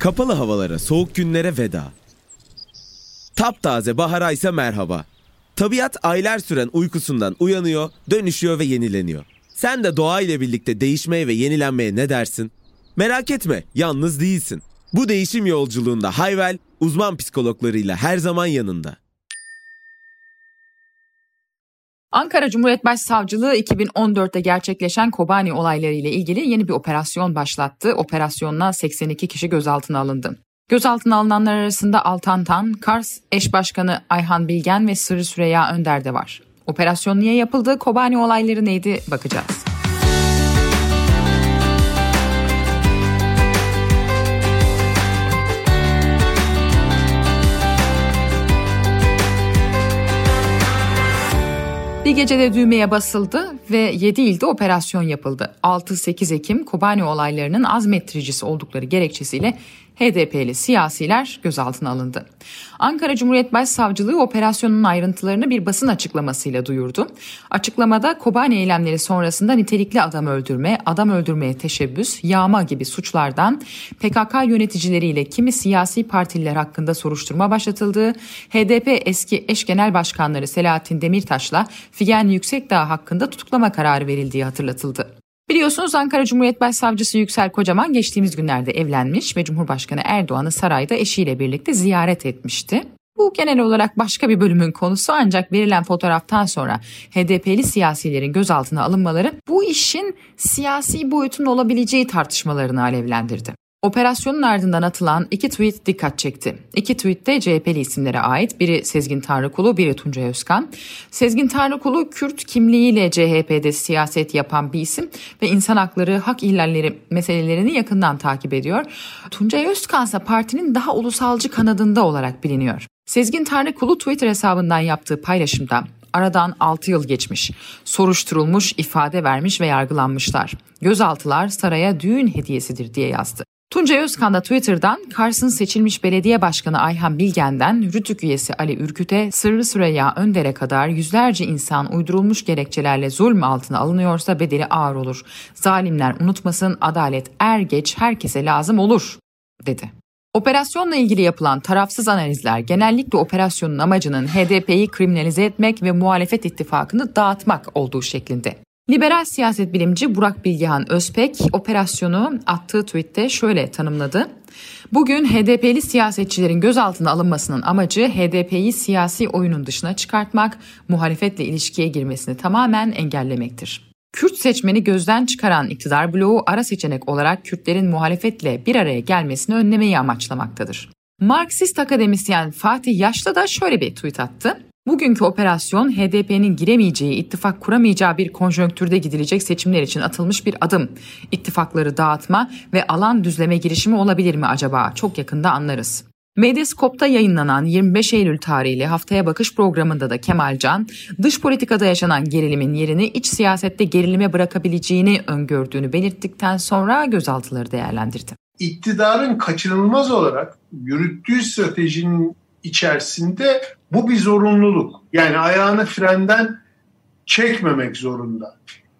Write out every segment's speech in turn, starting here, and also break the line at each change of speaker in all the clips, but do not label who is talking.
Kapalı havalara, soğuk günlere veda. Taptaze bahara ise merhaba. Tabiat aylar süren uykusundan uyanıyor, dönüşüyor ve yenileniyor. Sen de doğa ile birlikte değişmeye ve yenilenmeye ne dersin? Merak etme, yalnız değilsin. Bu değişim yolculuğunda Hayvel, uzman psikologlarıyla her zaman yanında.
Ankara Cumhuriyet Başsavcılığı 2014'te gerçekleşen Kobani olayları ile ilgili yeni bir operasyon başlattı. Operasyonla 82 kişi gözaltına alındı. Gözaltına alınanlar arasında Altan Tan, Kars eş başkanı Ayhan Bilgen ve Sırrı Süreyya Önder de var. Operasyon niye yapıldı? Kobani olayları neydi? Bakacağız. Bir gecede düğmeye basıldı ve 7 ilde operasyon yapıldı. 6-8 Ekim Kobani olaylarının azmettiricisi oldukları gerekçesiyle HDP'li siyasiler gözaltına alındı. Ankara Cumhuriyet Başsavcılığı operasyonun ayrıntılarını bir basın açıklamasıyla duyurdu. Açıklamada Kobani eylemleri sonrasında nitelikli adam öldürme, adam öldürmeye teşebbüs, yağma gibi suçlardan PKK yöneticileriyle kimi siyasi partililer hakkında soruşturma başlatıldığı, HDP eski eş genel başkanları Selahattin Demirtaş'la Figen Yüksekdağ hakkında tutuklama kararı verildiği hatırlatıldı. Biliyorsunuz Ankara Cumhuriyet Başsavcısı Yüksel Kocaman geçtiğimiz günlerde evlenmiş ve Cumhurbaşkanı Erdoğan'ı sarayda eşiyle birlikte ziyaret etmişti. Bu genel olarak başka bir bölümün konusu, ancak verilen fotoğraftan sonra HDP'li siyasilerin gözaltına alınmaları bu işin siyasi boyutun olabileceği tartışmalarını alevlendirdi. Operasyonun ardından atılan 2 tweet dikkat çekti. 2 tweet de CHP'li isimlere ait. Biri Sezgin Tanrıkulu, biri Tuncay Özkan. Sezgin Tanrıkulu Kürt kimliğiyle CHP'de siyaset yapan bir isim ve insan hakları, hak ihlalleri meselelerini yakından takip ediyor. Tuncay Özkan ise partinin daha ulusalcı kanadında olarak biliniyor. Sezgin Tanrıkulu Twitter hesabından yaptığı paylaşımda aradan 6 yıl geçmiş, soruşturulmuş, ifade vermiş ve yargılanmışlar. Gözaltılar saraya düğün hediyesidir diye yazdı. Tuncay Özkan da Twitter'dan Kars'ın seçilmiş belediye başkanı Ayhan Bilgen'den Rütük üyesi Ali Ürküt'e, Sırrı Süreyya Önder'e kadar yüzlerce insan uydurulmuş gerekçelerle zulm altına alınıyorsa bedeli ağır olur. Zalimler unutmasın, adalet er geç herkese lazım olur, dedi. Operasyonla ilgili yapılan tarafsız analizler genellikle operasyonun amacının HDP'yi kriminalize etmek ve muhalefet ittifakını dağıtmak olduğu şeklinde. Liberal siyaset bilimci Burak Bilgehan Özpek operasyonu attığı tweette şöyle tanımladı. Bugün HDP'li siyasetçilerin gözaltına alınmasının amacı HDP'yi siyasi oyunun dışına çıkartmak, muhalefetle ilişkiye girmesini tamamen engellemektir. Kürt seçmeni gözden çıkaran iktidar bloğu ara seçenek olarak Kürtlerin muhalefetle bir araya gelmesini önlemeyi amaçlamaktadır. Marksist akademisyen Fatih Yaşlı da şöyle bir tweet attı. Bugünkü operasyon HDP'nin giremeyeceği, ittifak kuramayacağı bir konjonktürde gidilecek seçimler için atılmış bir adım. İttifakları dağıtma ve alan düzleme girişimi olabilir mi acaba? Çok yakında anlarız. Medyascope'da yayınlanan 25 Eylül tarihli Haftaya Bakış programında da Kemal Can, dış politikada yaşanan gerilimin yerini iç siyasette gerilime bırakabileceğini öngördüğünü belirttikten sonra gözaltıları değerlendirdi.
İktidarın kaçınılmaz olarak yürüttüğü stratejinin içerisinde bu bir zorunluluk. Yani ayağını frenden çekmemek zorunda.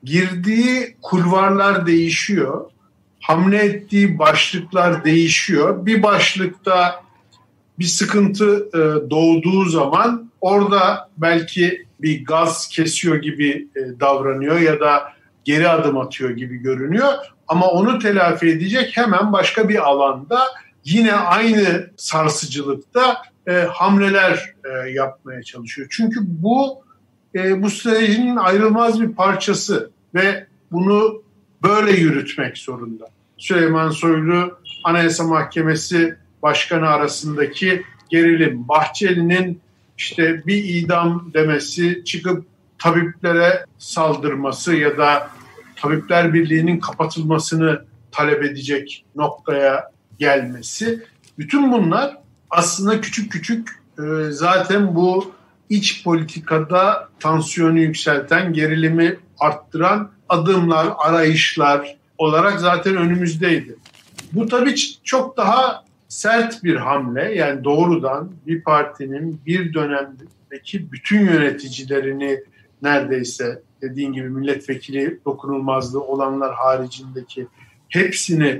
Girdiği kulvarlar değişiyor. Hamle ettiği başlıklar değişiyor. Bir başlıkta bir sıkıntı doğduğu zaman orada belki bir gaz kesiyor gibi davranıyor ya da geri adım atıyor gibi görünüyor. Ama onu telafi edecek hemen başka bir alanda yine aynı sarsıcılıkta hamleler yapmaya çalışıyor. Çünkü bu stratejinin ayrılmaz bir parçası ve bunu böyle yürütmek zorunda. Süleyman Soylu, Anayasa Mahkemesi Başkanı arasındaki gerilim, Bahçeli'nin işte bir idam demesi, çıkıp tabiplere saldırması ya da Tabipler Birliği'nin kapatılmasını talep edecek noktaya gelmesi. Bütün bunlar aslında küçük küçük zaten bu iç politikada tansiyonu yükselten, gerilimi arttıran adımlar, arayışlar olarak zaten önümüzdeydi. Bu tabii çok daha sert bir hamle, yani doğrudan bir partinin bir dönemdeki bütün yöneticilerini neredeyse dediğin gibi milletvekili dokunulmazlığı olanlar haricindeki hepsini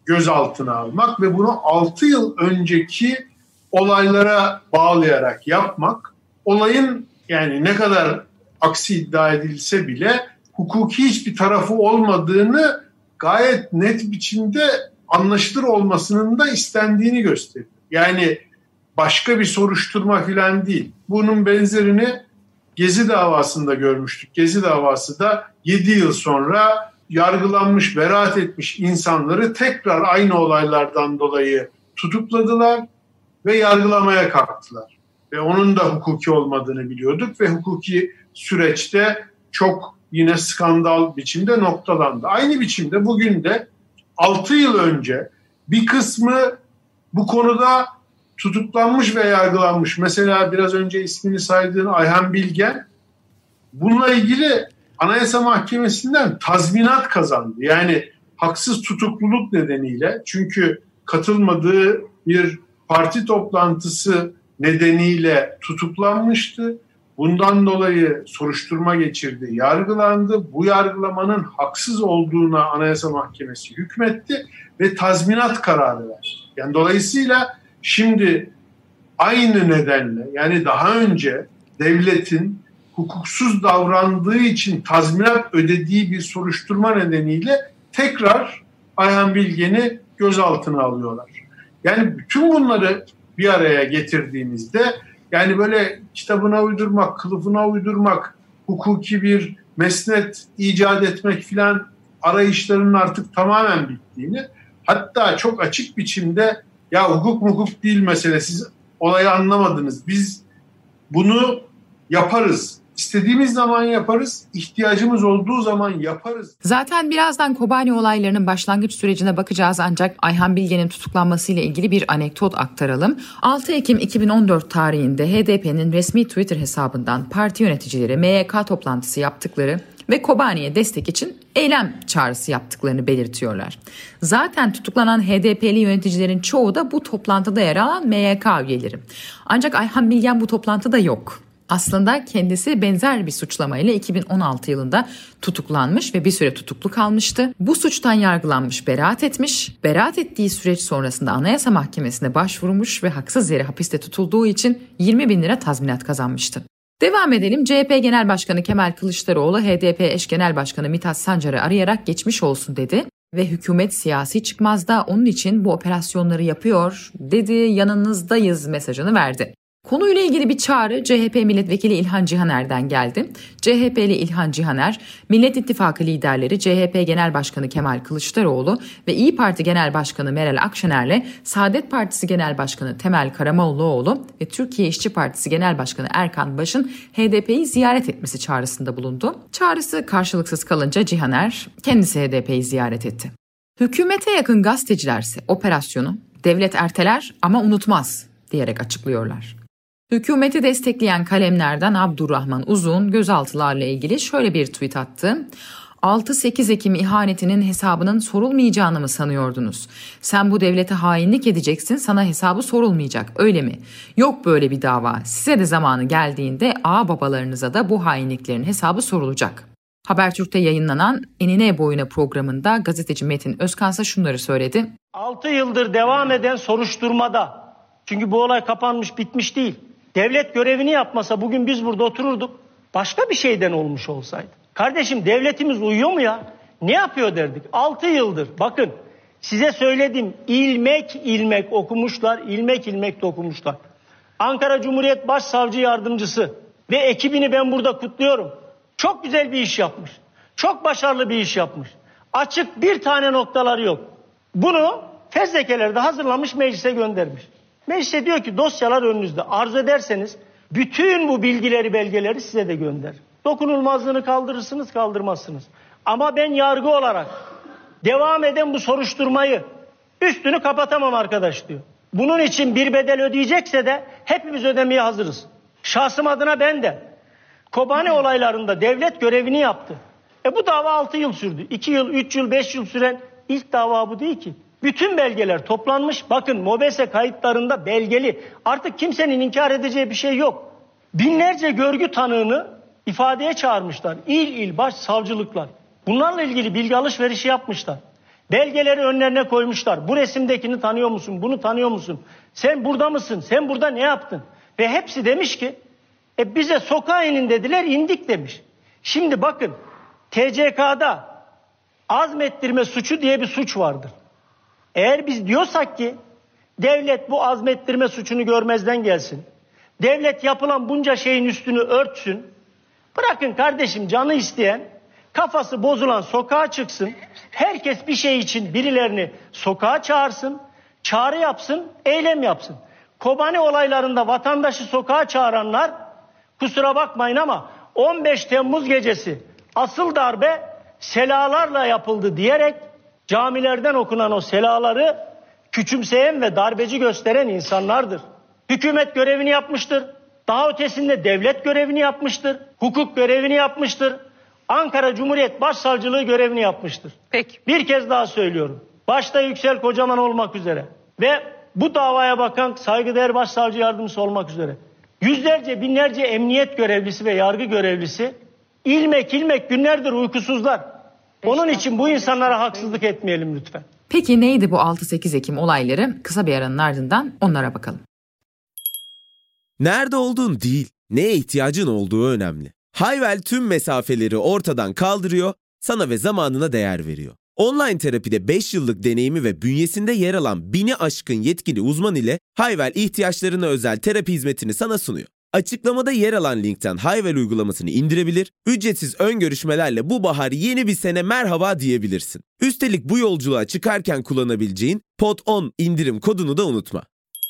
gözaltına almak ve bunu 6 yıl önceki olaylara bağlayarak yapmak, olayın yani ne kadar aksi iddia edilse bile hukuki hiçbir tarafı olmadığını gayet net biçimde anlaşılır olmasının da istendiğini gösteriyor. Yani başka bir soruşturma falan değil. Bunun benzerini Gezi davasında görmüştük. Gezi davası da 7 yıl sonra yargılanmış, beraat etmiş insanları tekrar aynı olaylardan dolayı tutukladılar ve yargılamaya kalktılar. Ve onun da hukuki olmadığını biliyorduk ve hukuki süreçte çok yine skandal biçimde noktalandı. Aynı biçimde bugün de 6 yıl önce bir kısmı bu konuda tutuklanmış ve yargılanmış. Mesela biraz önce ismini saydığın Ayhan Bilgen bununla ilgili Anayasa Mahkemesi'nden tazminat kazandı. Yani haksız tutukluluk nedeniyle, çünkü katılmadığı bir parti toplantısı nedeniyle tutuklanmıştı. Bundan dolayı soruşturma geçirdi, yargılandı. Bu yargılamanın haksız olduğuna Anayasa Mahkemesi hükmetti ve tazminat kararı verdi. Yani dolayısıyla şimdi aynı nedenle, yani daha önce devletin hukuksuz davrandığı için tazminat ödediği bir soruşturma nedeniyle tekrar Ayhan Bilgen'i gözaltına alıyorlar. Yani bütün bunları bir araya getirdiğimizde, yani böyle kitabına uydurmak, kılıfına uydurmak, hukuki bir mesnet icat etmek filan arayışlarının artık tamamen bittiğini, hatta çok açık biçimde ya hukuk değil mesele, siz olayı anlamadınız, biz bunu yaparız, İstediğimiz zaman yaparız, ihtiyacımız olduğu zaman yaparız.
Zaten birazdan Kobani olaylarının başlangıç sürecine bakacağız, ancak Ayhan Bilgen'in tutuklanmasıyla ilgili bir anekdot aktaralım. 6 Ekim 2014 tarihinde HDP'nin resmi Twitter hesabından parti yöneticileri MYK toplantısı yaptıkları ve Kobani'ye destek için eylem çağrısı yaptıklarını belirtiyorlar. Zaten tutuklanan HDP'li yöneticilerin çoğu da bu toplantıda yer alan MYK üyeleri. Ancak Ayhan Bilgen bu toplantıda yok. Aslında kendisi benzer bir suçlamayla 2016 yılında tutuklanmış ve bir süre tutuklu kalmıştı. Bu suçtan yargılanmış, beraat etmiş. Beraat ettiği süreç sonrasında Anayasa Mahkemesi'ne başvurmuş ve haksız yere hapiste tutulduğu için 20 bin lira tazminat kazanmıştı. Devam edelim. CHP Genel Başkanı Kemal Kılıçdaroğlu HDP eş genel başkanı Mithat Sancar'ı arayarak geçmiş olsun dedi ve hükümet siyasi çıkmazda onun için bu operasyonları yapıyor dedi, yanınızdayız mesajını verdi. Konuyla ilgili bir çağrı CHP Milletvekili İlhan Cihaner'den geldi. CHP'li İlhan Cihaner, Millet İttifakı liderleri CHP Genel Başkanı Kemal Kılıçdaroğlu ve İYİ Parti Genel Başkanı Meral Akşener'le Saadet Partisi Genel Başkanı Temel Karamollaoğlu ve Türkiye İşçi Partisi Genel Başkanı Erkan Baş'ın HDP'yi ziyaret etmesi çağrısında bulundu. Çağrısı karşılıksız kalınca Cihaner kendisi HDP'yi ziyaret etti. Hükümete yakın gazetecilerse operasyonu devlet erteler ama unutmaz diyerek açıklıyorlar. Hükümeti destekleyen kalemlerden Abdurrahman Uzun gözaltılarla ilgili şöyle bir tweet attı. 6-8 Ekim ihanetinin hesabının sorulmayacağını mı sanıyordunuz? Sen bu devlete hainlik edeceksin, sana hesabı sorulmayacak, öyle mi? Yok böyle bir dava. Size de zamanı geldiğinde ağababalarınıza da bu hainliklerin hesabı sorulacak. Habertürk'te yayınlanan Enine Boyuna programında gazeteci Metin Özkansa şunları söyledi.
6 yıldır devam eden soruşturmada, çünkü bu olay kapanmış bitmiş değil. Devlet görevini yapmasa bugün biz burada otururduk. Başka bir şeyden olmuş olsaydı. Kardeşim devletimiz uyuyor mu ya? Ne yapıyor derdik. 6 yıldır bakın size söyledim, ilmek ilmek okumuşlar, ilmek ilmek de okumuşlar. Ankara Cumhuriyet Başsavcı Yardımcısı ve ekibini ben burada kutluyorum. Çok güzel bir iş yapmış. Çok başarılı bir iş yapmış. Açık bir tane noktaları yok. Bunu fezlekelerde hazırlamış, meclise göndermiş. Meclise diyor ki dosyalar önünüzde. Arzu ederseniz bütün bu bilgileri, belgeleri size de gönder. Dokunulmazlığını kaldırırsınız, kaldırmazsınız. Ama ben yargı olarak devam eden bu soruşturmayı üstünü kapatamam arkadaş diyor. Bunun için bir bedel ödeyecekse de hepimiz ödemeye hazırız. Şahsım adına ben de. Kobani olaylarında devlet görevini yaptı. Bu dava 6 yıl sürdü. 2 yıl, 3 yıl, 5 yıl süren ilk dava bu değil ki. Bütün belgeler toplanmış. Bakın MOBESE kayıtlarında belgeli. Artık kimsenin inkar edeceği bir şey yok. Binlerce görgü tanığını ifadeye çağırmışlar. İl il baş savcılıklar. Bunlarla ilgili bilgi alışverişi yapmışlar. Belgeleri önlerine koymuşlar. Bu resimdekini tanıyor musun? Bunu tanıyor musun? Sen burada mısın? Sen burada ne yaptın? Ve hepsi demiş ki bize sokağa inin dediler, indik demiş. Şimdi bakın, TCK'da azmettirme suçu diye bir suç vardır. Eğer biz diyorsak ki devlet bu azmettirme suçunu görmezden gelsin, devlet yapılan bunca şeyin üstünü örtsün, bırakın kardeşim, canı isteyen, kafası bozulan sokağa çıksın, herkes bir şey için birilerini sokağa çağırsın, çağrı yapsın, eylem yapsın. Kobani olaylarında vatandaşı sokağa çağıranlar, kusura bakmayın ama 15 Temmuz gecesi asıl darbe selalarla yapıldı diyerek camilerden okunan o selaları küçümseyen ve darbeci gösteren insanlardır. Hükümet görevini yapmıştır. Daha ötesinde devlet görevini yapmıştır. Hukuk görevini yapmıştır. Ankara Cumhuriyet Başsavcılığı görevini yapmıştır.
Peki.
Bir kez daha söylüyorum. Başta Yüksel Kocaman olmak üzere ve bu davaya bakan saygıdeğer başsavcı yardımcısı olmak üzere yüzlerce, binlerce emniyet görevlisi ve yargı görevlisi ilmek ilmek günlerdir uykusuzlar. Onun için bu insanlara haksızlık etmeyelim lütfen.
Peki neydi bu 6-8 Ekim olayları? Kısa bir aranın ardından onlara bakalım.
Nerede olduğun değil, neye ihtiyacın olduğu önemli. Hayvel tüm mesafeleri ortadan kaldırıyor, sana ve zamanına değer veriyor. Online terapide 5 yıllık deneyimi ve bünyesinde yer alan 1000'i aşkın yetkili uzman ile Hayvel ihtiyaçlarına özel terapi hizmetini sana sunuyor. Açıklamada yer alan linkten Hayvel uygulamasını indirebilir, ücretsiz ön görüşmelerle bu bahar yeni bir sene merhaba diyebilirsin. Üstelik bu yolculuğa çıkarken kullanabileceğin POD10 indirim kodunu da unutma.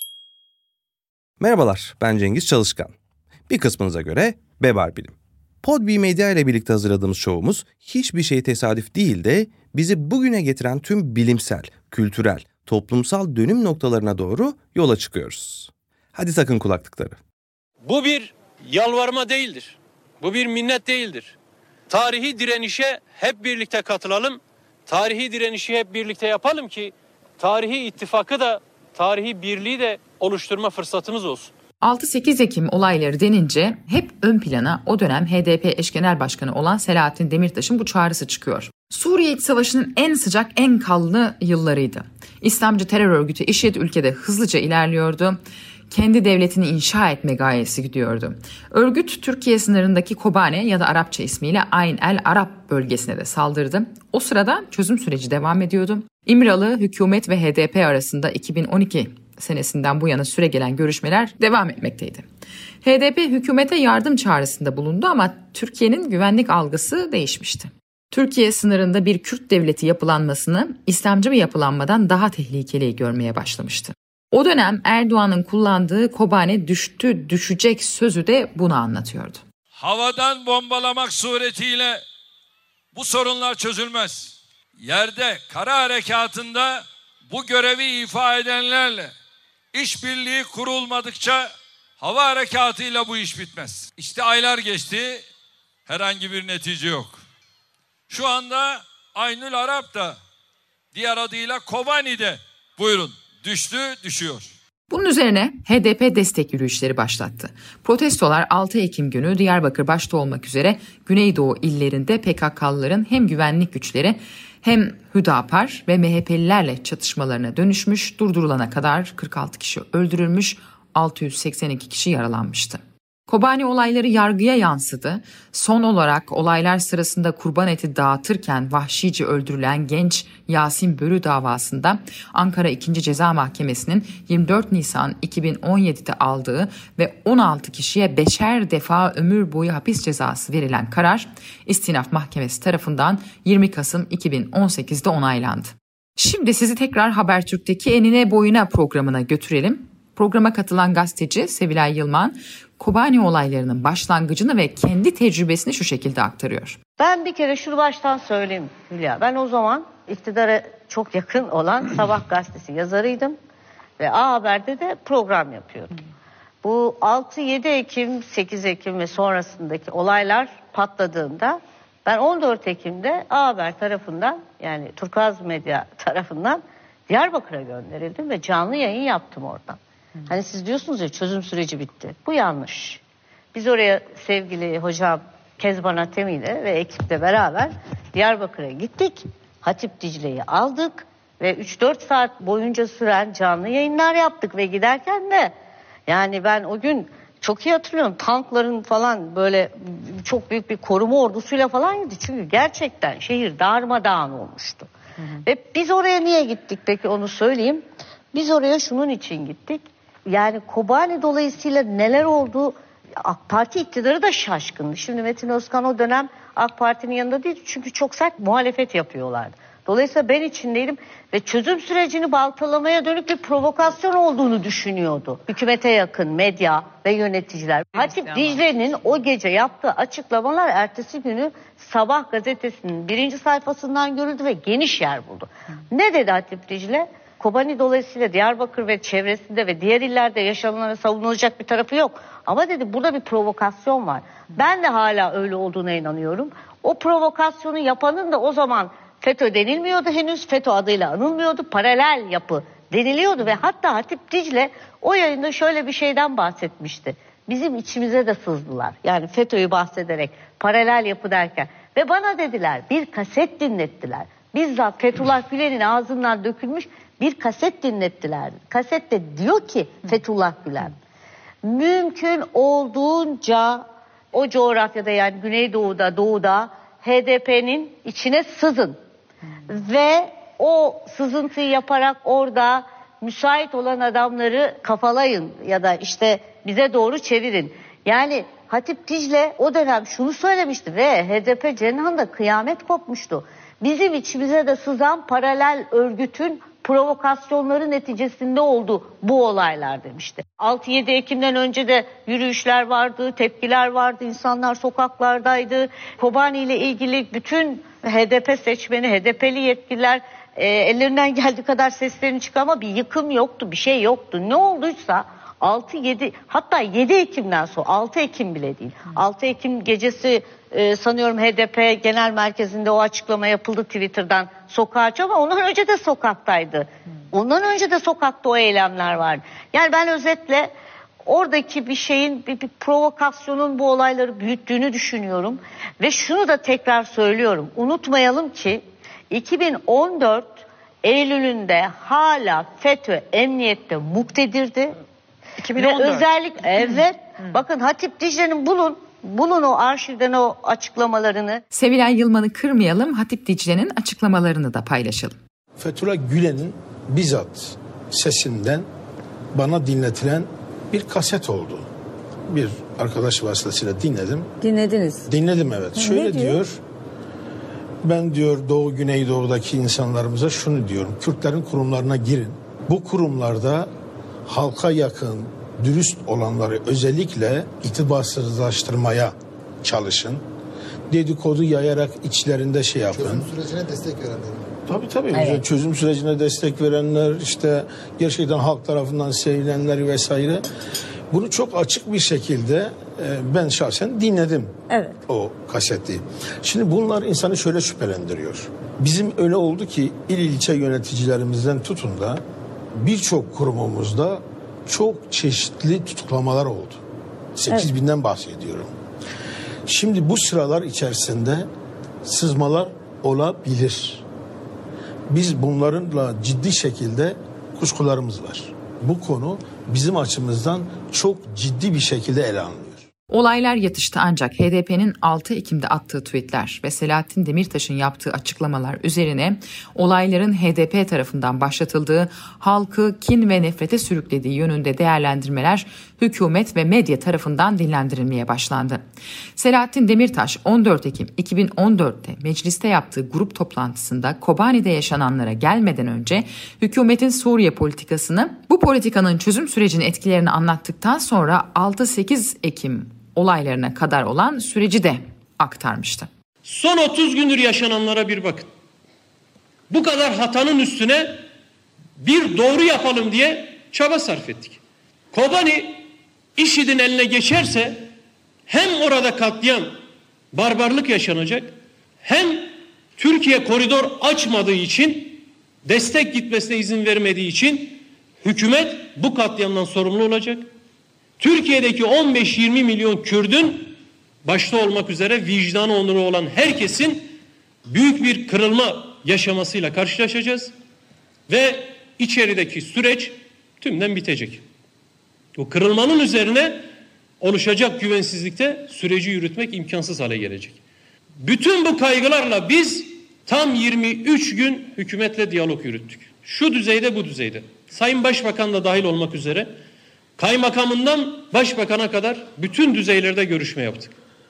Merhabalar, ben Cengiz Çalışkan. Bir kısmınıza göre Bebar Bilim. Podbi Medya ile birlikte hazırladığımız şovumuz hiçbir şey tesadüf değil de bizi bugüne getiren tüm bilimsel, kültürel, toplumsal dönüm noktalarına doğru yola çıkıyoruz. Hadi takın kulaklıkları.
Bu bir yalvarma değildir. Bu bir minnet değildir. Tarihi direnişe hep birlikte katılalım. Tarihi direnişi hep birlikte yapalım ki tarihi ittifakı da, tarihi birliği de oluşturma fırsatımız olsun.
6-8 Ekim olayları denince hep ön plana o dönem HDP eş genel başkanı olan Selahattin Demirtaş'ın bu çağrısı çıkıyor. Suriye İç Savaşı'nın en sıcak, en kanlı yıllarıydı. İslamcı terör örgütü IŞİD ülkede hızlıca ilerliyordu. Kendi devletini inşa etme gayesi gidiyordu. Örgüt Türkiye sınırındaki Kobane ya da Arapça ismiyle Ayn el Arap bölgesine de saldırdı. O sırada çözüm süreci devam ediyordu. İmralı hükümet ve HDP arasında 2012 senesinden bu yana süregelen görüşmeler devam etmekteydi. HDP hükümete yardım çağrısında bulundu ama Türkiye'nin güvenlik algısı değişmişti. Türkiye sınırında bir Kürt devleti yapılanmasını İslamcı bir yapılanmadan daha tehlikeli görmeye başlamıştı. O dönem Erdoğan'ın kullandığı Kobane düştü, düşecek sözü de bunu anlatıyordu.
Havadan bombalamak suretiyle bu sorunlar çözülmez. Yerde, kara harekatında bu görevi ifa edenlerle işbirliği kurulmadıkça hava harekatıyla bu iş bitmez. İşte aylar geçti, herhangi bir netice yok. Şu anda Aynül Arap da diğer adıyla Kobani'de buyurun düştü, düşüyor.
Bunun üzerine HDP destek yürüyüşleri başlattı. Protestolar 6 Ekim günü Diyarbakır başta olmak üzere Güneydoğu illerinde PKK'lıların hem güvenlik güçleri hem Hüdapar ve MHP'lilerle çatışmalarına dönüşmüş, durdurulana kadar 46 kişi öldürülmüş, 682 kişi yaralanmıştı. Kobani olayları yargıya yansıdı. Son olarak olaylar sırasında kurban eti dağıtırken vahşice öldürülen genç Yasin Börü davasında Ankara 2. Ceza Mahkemesi'nin 24 Nisan 2017'de aldığı ve 16 kişiye 5'er defa ömür boyu hapis cezası verilen karar İstinaf Mahkemesi tarafından 20 Kasım 2018'de onaylandı. Şimdi sizi tekrar Habertürk'teki Enine Boyuna programına götürelim. Programa katılan gazeteci Sevilay Yılman, Kobani olaylarının başlangıcını ve kendi tecrübesini şu şekilde aktarıyor.
Ben bir kere şunu baştan söyleyeyim Hülya. Ben o zaman iktidara çok yakın olan Sabah gazetesi yazarıydım. Ve A Haber'de de program yapıyordum. Bu 6-7 Ekim, 8 Ekim ve sonrasındaki olaylar patladığında ben 14 Ekim'de A Haber tarafından, yani Turkuaz Medya tarafından Diyarbakır'a gönderildim ve canlı yayın yaptım oradan. Hani siz diyorsunuz ya çözüm süreci bitti. Bu yanlış. Biz oraya sevgili hocam Kezban Atemi ile ve ekiple beraber Diyarbakır'a gittik Hatip Dicle'yi aldık ve 3-4 saat boyunca süren canlı yayınlar yaptık ve giderken de yani ben o gün çok iyi hatırlıyorum, tankların falan böyle çok büyük bir koruma ordusuyla falan gitti. Çünkü gerçekten şehir darmadağın olmuştu. Ve biz oraya niye gittik peki, onu söyleyeyim. Biz oraya şunun için gittik. Yani Kobani dolayısıyla neler oldu, AK Parti iktidarı da şaşkındı. Şimdi Metin Özkan o dönem AK Parti'nin yanında değil, çünkü çok sert muhalefet yapıyorlardı. Dolayısıyla ben içindeydim ve çözüm sürecini baltalamaya dönük bir provokasyon olduğunu düşünüyordu. Hükümete yakın medya ve yöneticiler. Hatip Dicle'nin o gece yaptığı açıklamalar ertesi günü Sabah gazetesinin 1. sayfasından görüldü ve geniş yer buldu. Ne dedi Hatip Dicle? Kobani dolayısıyla Diyarbakır ve çevresinde ve diğer illerde yaşananlara savunulacak bir tarafı yok. Ama dedi burada bir provokasyon var. Ben de hala öyle olduğuna inanıyorum. O provokasyonu yapanın da o zaman FETÖ denilmiyordu henüz. FETÖ adıyla anılmıyordu. Paralel yapı deniliyordu ve hatta Hatip Dicle o yayında şöyle bir şeyden bahsetmişti. Bizim içimize de sızdılar. Yani FETÖ'yü bahsederek paralel yapı derken. Ve bana dediler, bir kaset dinlettiler. Bizzat Fethullah Gülen'in ağzından dökülmüş bir kaset dinlettiler. Kasette diyor ki Fethullah Gülen, mümkün olduğunca o coğrafyada, yani Güneydoğu'da, Doğu'da HDP'nin içine sızın. Ve o sızıntıyı yaparak orada müsait olan adamları kafalayın ya da işte bize doğru çevirin. Yani Hatip Dicle o dönem şunu söylemişti ve HDP cenahında kıyamet kopmuştu. Bizim içimize de sızan paralel örgütün provokasyonları neticesinde oldu bu olaylar demişti. 6-7 Ekim'den önce de yürüyüşler vardı, tepkiler vardı, insanlar sokaklardaydı. Kobani ile ilgili bütün HDP seçmeni, HDP'li yetkililer ellerinden geldiği kadar seslerini çıkıyor ama bir yıkım yoktu, bir şey yoktu. Ne olduysa 6-7 hatta 7 Ekim'den sonra 6 Ekim bile değil. 6 Ekim gecesi sanıyorum HDP genel merkezinde o açıklama yapıldı Twitter'dan sokağa ama ondan önce de sokaktaydı. Ondan önce de sokakta o eylemler vardı. Yani ben özetle oradaki bir şeyin bir provokasyonun bu olayları büyüttüğünü düşünüyorum. Ve şunu da tekrar söylüyorum. Unutmayalım ki 2014 Eylül'ünde hala FETÖ emniyette muktedirdi. 2014. Ve özellikle evet. Bakın Hatip Dicle'nin bulun o arşivden o açıklamalarını.
Sevilay Yılmaz'ı kırmayalım, Hatip Dicle'nin açıklamalarını da paylaşalım.
Fethullah Gülen'in bizzat sesinden bana dinletilen bir kaset oldu. Bir arkadaş vasıtasıyla dinledim.
Dinlediniz.
Dinledim evet. Şöyle diyor. Ben diyor Doğu Güneydoğu'daki insanlarımıza şunu diyorum. Kürtlerin kurumlarına girin. Bu kurumlarda halka yakın, dürüst olanları özellikle itibarsızlaştırmaya çalışın. Dedikodu yayarak içlerinde şey yapın.
Çözüm sürecine destek verenler.
Tabii. Evet. Çözüm sürecine destek verenler, işte gerçekten halk tarafından sevilenler vesaire. Bunu çok açık bir şekilde ben şahsen dinledim.
Evet.
O kaseti. Şimdi bunlar insanı şöyle şüphelendiriyor. Bizim öyle oldu ki il ilçe yöneticilerimizden tutun da birçok kurumumuzda çok çeşitli tutuklamalar oldu. 8.000'den bahsediyorum. Şimdi bu sıralar içerisinde sızmalar olabilir. Biz bunlarla ciddi şekilde kuşkularımız var. Bu konu bizim açımızdan çok ciddi bir şekilde ele alınıyor.
Olaylar yatıştı ancak HDP'nin 6 Ekim'de attığı tweetler ve Selahattin Demirtaş'ın yaptığı açıklamalar üzerine olayların HDP tarafından başlatıldığı, halkı kin ve nefrete sürüklediği yönünde değerlendirmeler hükümet ve medya tarafından dillendirilmeye başlandı. Selahattin Demirtaş 14 Ekim 2014'te mecliste yaptığı grup toplantısında Kobani'de yaşananlara gelmeden önce hükümetin Suriye politikasını, bu politikanın çözüm sürecinin etkilerini anlattıktan sonra 6-8 Ekim olaylarına kadar olan süreci de aktarmıştı.
Son 30 gündür yaşananlara bir bakın. Bu kadar hatanın üstüne bir doğru yapalım diye çaba sarf ettik. Kobani IŞİD'in eline geçerse hem orada katliam, barbarlık yaşanacak, hem Türkiye koridor açmadığı için, destek gitmesine izin vermediği için hükümet bu katliamdan sorumlu olacak. Türkiye'deki 15-20 milyon Kürdün başta olmak üzere vicdanı onuru olan herkesin büyük bir kırılma yaşamasıyla karşılaşacağız ve içerideki süreç tümden bitecek. O kırılmanın üzerine oluşacak güvensizlikte süreci yürütmek imkansız hale gelecek. Bütün bu kaygılarla biz tam 23 gün hükümetle diyalog yürüttük. Şu düzeyde, bu düzeyde. Sayın Başbakan da dahil olmak üzere kaymakamından başbakana kadar bütün düzeylerde görüşme yaptık.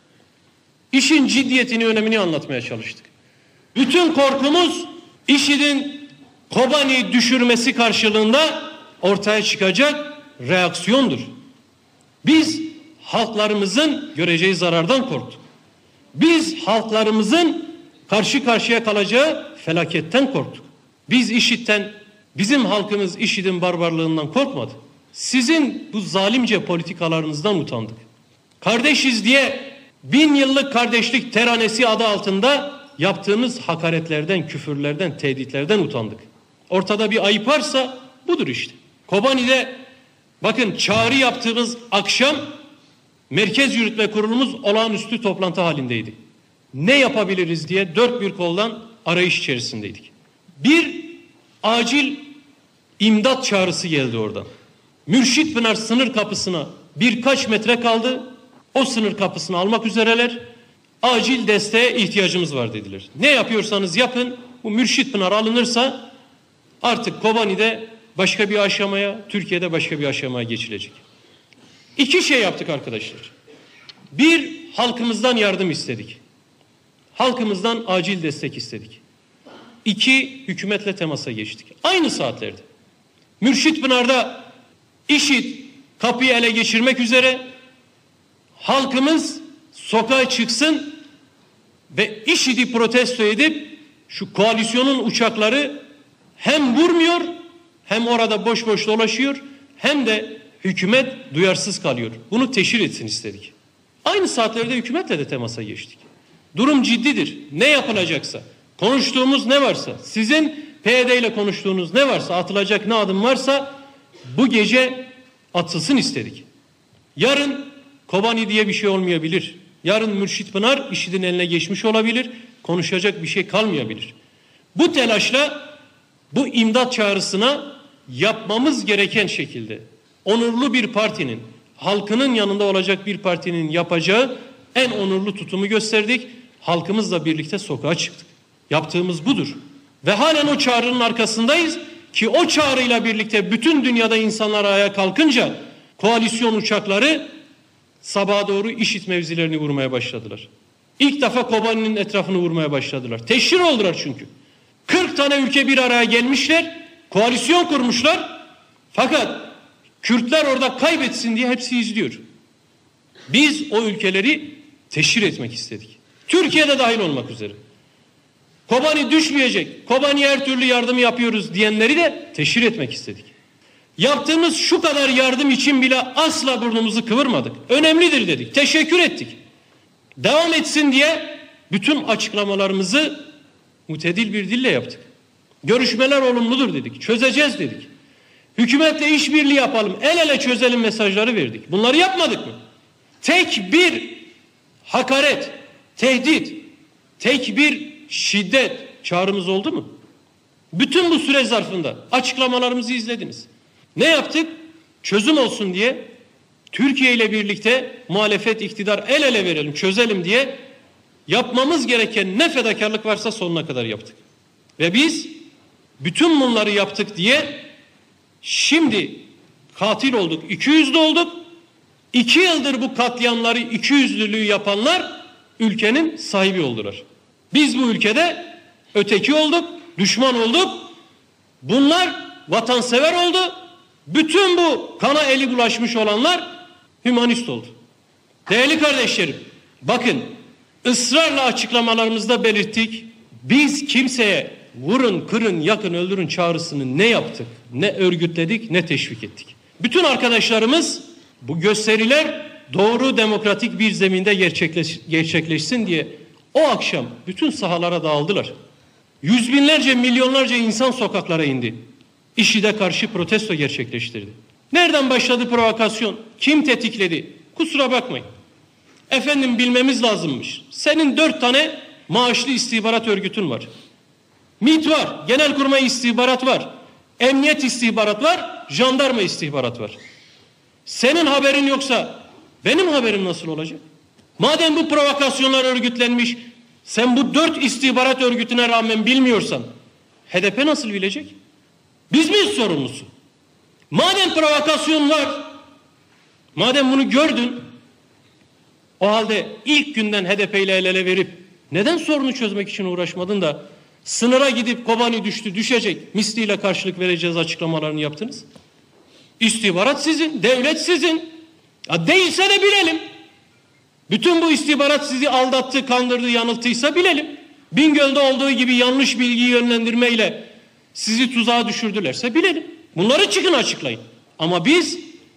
İşin ciddiyetini, önemini anlatmaya çalıştık. Bütün korkumuz IŞİD'in Kobani'yi düşürmesi karşılığında ortaya çıkacak reaksiyondur. Biz halklarımızın göreceği zarardan korktuk. Biz halklarımızın karşı karşıya kalacağı felaketten korktuk. Biz IŞİD'den, bizim halkımız IŞİD'in barbarlığından korkmadı. Sizin bu zalimce politikalarınızdan utandık. Kardeşiz diye 1000 yıllık kardeşlik teranesi adı altında yaptığınız hakaretlerden, küfürlerden, tehditlerden utandık. Ortada bir ayıp varsa budur işte. Kobani'de bakın çağrı yaptığımız akşam Merkez Yürütme Kurulumuz olağanüstü toplantı halindeydi. Ne yapabiliriz diye dört bir koldan arayış içerisindeydik. Bir acil imdat çağrısı geldi oradan. Mürşitpınar sınır kapısına birkaç metre kaldı. O sınır kapısını almak üzereler. Acil desteğe ihtiyacımız var dediler. Ne yapıyorsanız yapın. Bu Mürşitpınar alınırsa artık Kobani'de başka bir aşamaya, Türkiye'de başka bir aşamaya geçilecek. İki şey yaptık arkadaşlar. Bir, halkımızdan yardım istedik. Halkımızdan acil destek istedik. İki, hükümetle temasa geçtik. Aynı saatlerde. Mürşitpınar'da IŞİD kapıyı ele geçirmek üzere, halkımız sokağa çıksın ve IŞİD'i protesto edip şu koalisyonun uçakları hem vurmuyor, hem orada boş boş dolaşıyor, hem de hükümet duyarsız kalıyor. Bunu teşhir etsin istedik. Aynı saatlerde hükümetle de temasa geçtik. Durum ciddidir. Ne yapılacaksa, konuştuğumuz ne varsa, sizin PYD ile konuştuğunuz ne varsa, atılacak ne adım varsa bu gece atılsın istedik. Yarın Kobani diye bir şey olmayabilir. Yarın Mürşitpınar IŞİD'in eline geçmiş olabilir. Konuşacak bir şey kalmayabilir. Bu telaşla bu imdat çağrısına yapmamız gereken şekilde onurlu bir partinin, halkının yanında olacak bir partinin yapacağı en onurlu tutumu gösterdik. Halkımızla birlikte sokağa çıktık. Yaptığımız budur. Ve halen o çağrının arkasındayız ki o çağrıyla birlikte bütün dünyada insanlar ayağa kalkınca koalisyon uçakları sabaha doğru IŞİD mevzilerini vurmaya başladılar. İlk defa Kobani'nin etrafını vurmaya başladılar. Teşhir oldular çünkü. 40 tane ülke bir araya gelmişler, koalisyon kurmuşlar. Fakat Kürtler orada kaybetsin diye hepsi izliyor. Biz o ülkeleri teşhir etmek istedik. Türkiye'de dahil olmak üzere. Kobani düşmeyecek, Kobani'ye her türlü yardımı yapıyoruz diyenleri de teşhir etmek istedik. Yaptığımız şu kadar yardım için bile asla burnumuzu kıvırmadık. Önemlidir dedik, teşekkür ettik. Devam etsin diye bütün açıklamalarımızı mutedil bir dille yaptık. Görüşmeler olumludur dedik, çözeceğiz dedik. Hükümetle işbirliği yapalım, el ele çözelim mesajları verdik. Bunları yapmadık mı? Tek bir hakaret, tehdit, tek bir şiddet çağrımız oldu mu? Bütün bu süre zarfında açıklamalarımızı izlediniz. Ne yaptık? Çözüm olsun diye Türkiye ile birlikte muhalefet, iktidar el ele verelim, çözelim diye yapmamız gereken ne fedakarlık varsa sonuna kadar yaptık. Ve biz bütün bunları yaptık diye şimdi katil olduk, 200'lü olduk. 2 yıldır bu katliamları, 200'lülüğü yapanlar ülkenin sahibi oldular. Biz bu ülkede öteki olduk, düşman olduk. Bunlar vatansever oldu. Bütün bu kana eli bulaşmış olanlar hümanist oldu. Değerli kardeşlerim, bakın ısrarla açıklamalarımızda belirttik. Biz kimseye vurun, kırın, yakın, öldürün çağrısını ne yaptık, ne örgütledik, ne teşvik ettik. Bütün arkadaşlarımız bu gösteriler doğru demokratik bir zeminde gerçekleşsin diye o akşam bütün sahalara dağıldılar. Yüz binlerce, milyonlarca insan sokaklara indi. IŞİD'e karşı protesto gerçekleştirdi. Nereden başladı provokasyon? Kim tetikledi? Kusura bakmayın. Efendim bilmemiz lazımmış. Senin 4 tane maaşlı istihbarat örgütün var. MİT var, Genelkurmay istihbarat var, emniyet istihbarat var, jandarma istihbarat var. Senin haberin yoksa benim haberim nasıl olacak? Madem bu provokasyonlar örgütlenmiş, sen bu 4 istihbarat örgütüne rağmen bilmiyorsan HDP nasıl bilecek? Biz miyiz sorumlusu? Madem provokasyon var, madem bunu gördün, o halde ilk günden HDP ile el ele verip neden sorunu çözmek için uğraşmadın da sınıra gidip Kobani düştü, düşecek, misliyle karşılık vereceğiz açıklamalarını yaptınız? İstihbarat sizin, devlet sizin. Ya değilse de bilelim. Bütün bu istihbarat sizi aldattı, kandırdı, yanılttıysa bilelim. Bingöl'de olduğu gibi yanlış bilgiyi yönlendirmeyle sizi tuzağa düşürdülerse bilelim. Bunları çıkın açıklayın. Ama biz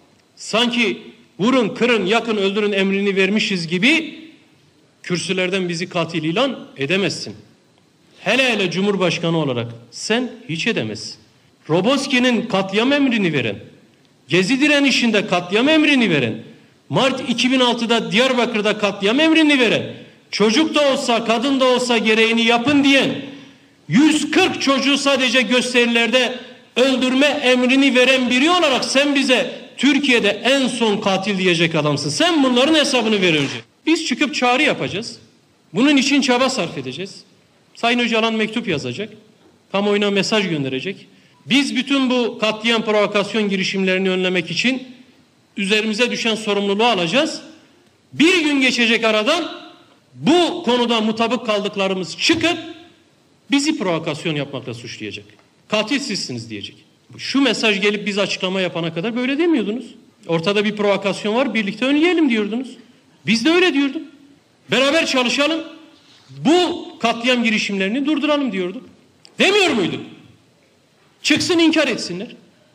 sanki vurun, kırın, yakın, öldürün emrini vermişiz gibi kürsülerden bizi katil ilan edemezsin. Hele hele Cumhurbaşkanı olarak sen hiç edemezsin. Roboski'nin katliam emrini veren, Gezi direnişinde katliam emrini veren, Mart 2006'da Diyarbakır'da katliam emrini veren, çocuk da olsa kadın da olsa gereğini yapın diyen, 140 çocuğu sadece gösterilerde öldürme emrini veren biri olarak sen bize Türkiye'de en son katil diyecek adamsın. Sen bunların hesabını ver önce. Biz çıkıp çağrı yapacağız. Bunun için çaba sarf edeceğiz. Sayın Öcalan mektup yazacak. Kamuoyuna mesaj gönderecek. Biz bütün bu katliam provokasyon girişimlerini önlemek için üzerimize düşen sorumluluğu alacağız. Bir gün geçecek aradan, bu konuda mutabık kaldıklarımız çıkıp bizi provokasyon yapmakla suçlayacak. Katil sizsiniz diyecek. Şu mesaj gelip biz açıklama yapana kadar böyle demiyordunuz. Ortada bir provokasyon var, birlikte önleyelim diyordunuz. Biz de öyle diyorduk. Beraber çalışalım, bu katliam girişimlerini durduralım diyorduk. Demiyor muyduk? Çıksın inkar etsinler.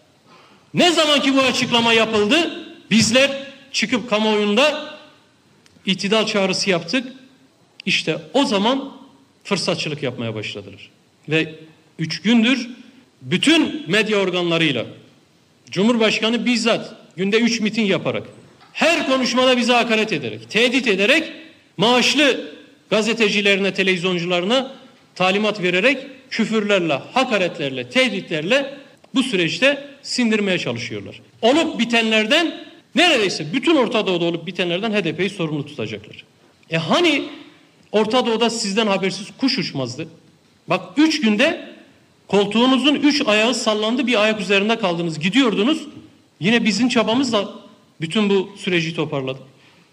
Ne zaman ki bu açıklama yapıldı, bizler çıkıp kamuoyunda itidal çağrısı yaptık. İşte o zaman fırsatçılık yapmaya başladılar. Ve 3 gündür bütün medya organlarıyla Cumhurbaşkanı bizzat günde 3 miting yaparak, her konuşmada bize hakaret ederek, tehdit ederek, maaşlı gazetecilerine, televizyoncularına talimat vererek küfürlerle, hakaretlerle, tehditlerle bu süreçte sindirmeye çalışıyorlar. Olup bitenlerden, neredeyse bütün Orta Doğu'da olup bitenlerden HDP'yi sorumlu tutacaklar. Hani Orta Doğu'da sizden habersiz kuş uçmazdı? Bak 3 günde koltuğunuzun 3 ayağı sallandı, bir ayak üzerinde kaldınız, gidiyordunuz. Yine bizim çabamızla bütün bu süreci toparladık.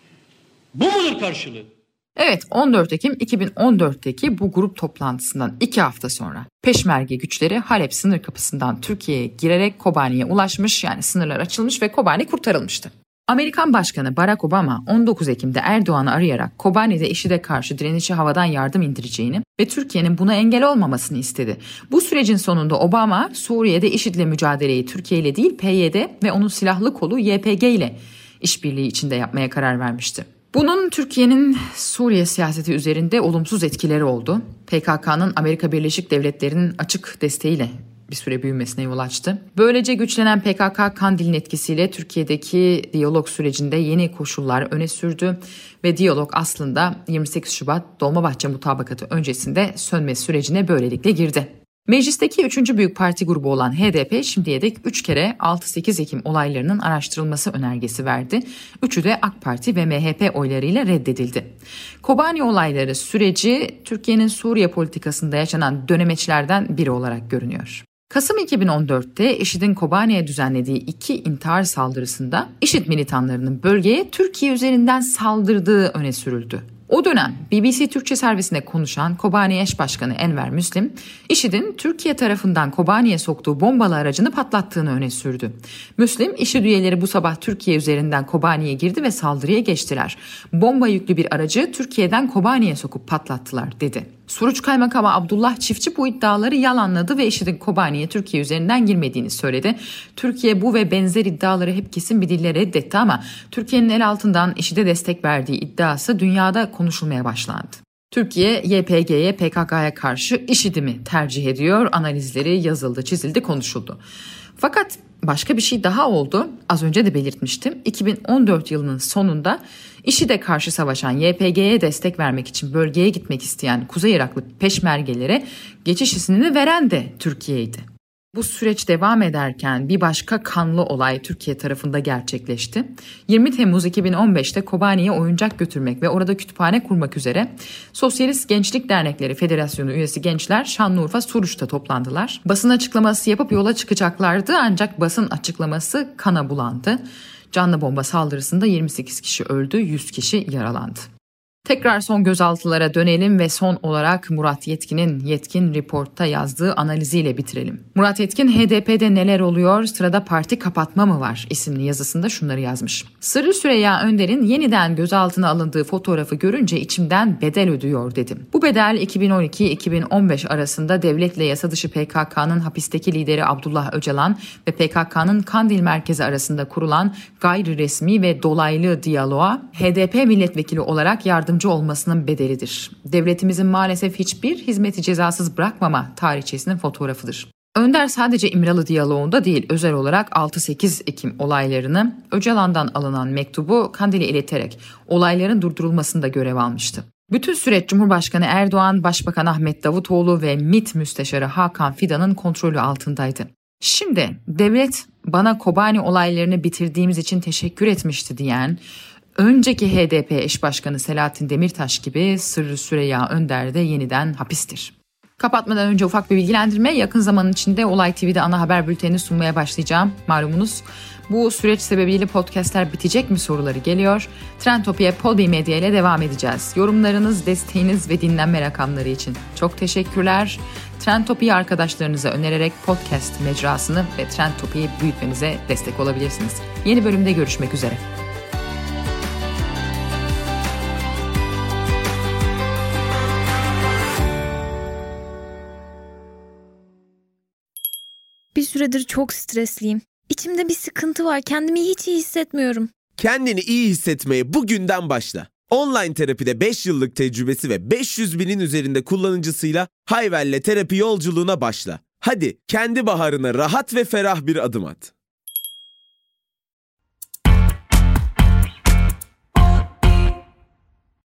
Bu mudur karşılığı?
Evet, 14 Ekim 2014'teki bu grup toplantısından 2 hafta sonra Peşmerge güçleri Halep sınır kapısından Türkiye'ye girerek Kobani'ye ulaşmış, yani sınırlar açılmış ve Kobani kurtarılmıştı. Amerikan Başkanı Barack Obama 19 Ekim'de Erdoğan'ı arayarak Kobani'de IŞİD'e karşı direnişe havadan yardım indireceğini ve Türkiye'nin buna engel olmamasını istedi. Bu sürecin sonunda Obama Suriye'de IŞİD'le mücadeleyi Türkiye ile değil PYD ve onun silahlı kolu YPG ile işbirliği içinde yapmaya karar vermişti. Bunun Türkiye'nin Suriye siyaseti üzerinde olumsuz etkileri oldu. PKK'nın Amerika Birleşik Devletleri'nin açık desteğiyle bir süre büyümesine yol açtı. Böylece güçlenen PKK Kandil'in etkisiyle Türkiye'deki diyalog sürecinde yeni koşullar öne sürdü ve diyalog aslında 28 Şubat Dolmabahçe Mutabakatı öncesinde sönme sürecine böylelikle girdi. Meclisteki 3. büyük parti grubu olan HDP şimdiye dek 3 kere 6-8 Ekim olaylarının araştırılması önergesi verdi. Üçü de AK Parti ve MHP oylarıyla reddedildi. Kobani olayları süreci Türkiye'nin Suriye politikasında yaşanan dönemeçlerden biri olarak görünüyor. Kasım 2014'te IŞİD'in Kobani'ye düzenlediği 2 intihar saldırısında IŞİD militanlarının bölgeye Türkiye üzerinden saldırdığı öne sürüldü. O dönem BBC Türkçe servisine konuşan Kobani eş başkanı Enver Müslim, IŞİD'in Türkiye tarafından Kobani'ye soktuğu bombalı aracını patlattığını öne sürdü. Müslim, IŞİD üyeleri bu sabah Türkiye üzerinden Kobani'ye girdi ve saldırıya geçtiler. Bomba yüklü bir aracı Türkiye'den Kobani'ye sokup patlattılar dedi. Suruç Kaymakamı Abdullah Çiftçi bu iddiaları yalanladı ve IŞİD'in Kobani'ye Türkiye üzerinden girmediğini söyledi. Türkiye bu ve benzer iddiaları hep kesin bir dille reddetti ama Türkiye'nin el altından IŞİD'e destek verdiği iddiası dünyada konuşulmaya başlandı. Türkiye, YPG'ye, PKK'ya karşı IŞİD'i mi tercih ediyor? Analizleri yazıldı, çizildi, konuşuldu. Fakat başka bir şey daha oldu. Az önce de belirtmiştim. 2014 yılının sonunda IŞİD'e karşı savaşan YPG'ye destek vermek için bölgeye gitmek isteyen Kuzey Iraklı Peşmergelere geçiş iznini veren de Türkiye'ydi. Bu süreç devam ederken bir başka kanlı olay Türkiye tarafında gerçekleşti. 20 Temmuz 2015'te Kobani'ye oyuncak götürmek ve orada kütüphane kurmak üzere Sosyalist Gençlik Dernekleri Federasyonu üyesi gençler Şanlıurfa Suruç'ta toplandılar. Basın açıklaması yapıp yola çıkacaklardı ancak basın açıklaması kana bulandı. Canlı bomba saldırısında 28 kişi öldü, 100 kişi yaralandı. Tekrar son gözaltılara dönelim ve son olarak Murat Yetkin'in Yetkin Report'ta yazdığı analiziyle bitirelim. Murat Yetkin HDP'de neler oluyor, sırada parti kapatma mı var isimli yazısında şunları yazmış. Sırrı Süreyya Önder'in yeniden gözaltına alındığı fotoğrafı görünce içimden bedel ödüyor dedim. Bu bedel 2012-2015 arasında devletle yasa dışı PKK'nın hapisteki lideri Abdullah Öcalan ve PKK'nın Kandil Merkezi arasında kurulan gayri resmi ve dolaylı diyaloğa HDP milletvekili olarak yardımcı olmasının bedelidir. Devletimizin maalesef hiçbir hizmeti cezasız bırakmama tarihçesinin fotoğrafıdır. Önder sadece İmralı diyaloğunda değil, özel olarak 6-8 Ekim olaylarını, Öcalan'dan alınan mektubu Kandil'e ileterek olayların durdurulmasında görev almıştı. Bütün süreç Cumhurbaşkanı Erdoğan, Başbakan Ahmet Davutoğlu ve MİT Müsteşarı Hakan Fidan'ın kontrolü altındaydı. Şimdi devlet bana Kobani olaylarını bitirdiğimiz için teşekkür etmişti diyen, önceki HDP eş başkanı Selahattin Demirtaş gibi Sırrı Süreyya Önder de yeniden hapistir. Kapatmadan önce ufak bir bilgilendirme. Yakın zaman içinde Olay TV'de ana haber bültenini sunmaya başlayacağım. Malumunuz bu süreç sebebiyle podcastler bitecek mi soruları geliyor. Trendtopia Podbi Medya ile devam edeceğiz. Yorumlarınız, desteğiniz ve dinlenme rakamları için çok teşekkürler. Trendtopia arkadaşlarınıza önererek podcast mecrasını ve Trendtopia'yı büyütmenize destek olabilirsiniz. Yeni bölümde görüşmek üzere.
Bir süredir çok stresliyim. İçimde bir sıkıntı var. Kendimi hiç iyi hissetmiyorum.
Kendini iyi hissetmeye bugünden başla. Online terapide 5 yıllık tecrübesi ve 500 binin üzerinde kullanıcısıyla Hayvel'le terapi yolculuğuna başla. Hadi kendi baharına rahat ve ferah bir adım at.